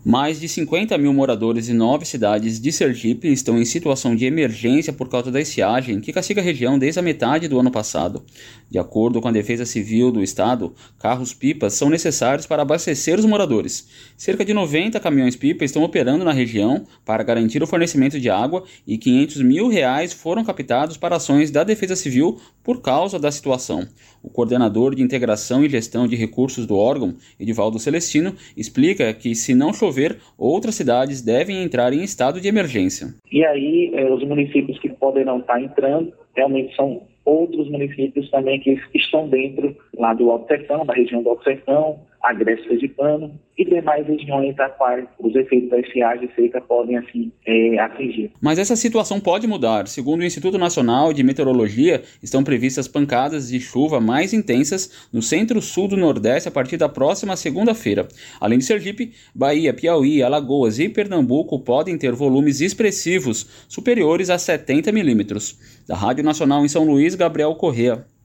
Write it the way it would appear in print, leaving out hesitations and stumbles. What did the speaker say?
Mais de 50 mil moradores de 9 cidades de Sergipe estão em situação de emergência por causa da estiagem que castiga a região desde a metade do ano passado. De acordo com a Defesa Civil do Estado, carros-pipas são necessários para abastecer os moradores. Cerca de 90 caminhões-pipa estão operando na região para garantir o fornecimento de água e R$500 mil foram captados para ações da Defesa Civil por causa da situação. O coordenador de Integração e Gestão de Recursos do órgão, Edivaldo Celestino, explica que, se não chover, outras cidades devem entrar em estado de emergência. E aí, os municípios que poderão estar entrando, realmente são outros municípios também que estão dentro lá do Alto Sertão, da região do Alto Sertão, Agreste Sergipano e demais regiões a quais os efeitos da estiagem seca podem assim atingir. Mas essa situação pode mudar. Segundo o Instituto Nacional de Meteorologia, estão previstas pancadas de chuva mais intensas no centro-sul do Nordeste a partir da próxima segunda-feira. Além de Sergipe, Bahia, Piauí, Alagoas e Pernambuco podem ter volumes expressivos superiores a 70 milímetros. Da Rádio Nacional em São Luís, Gabriel Corrêa.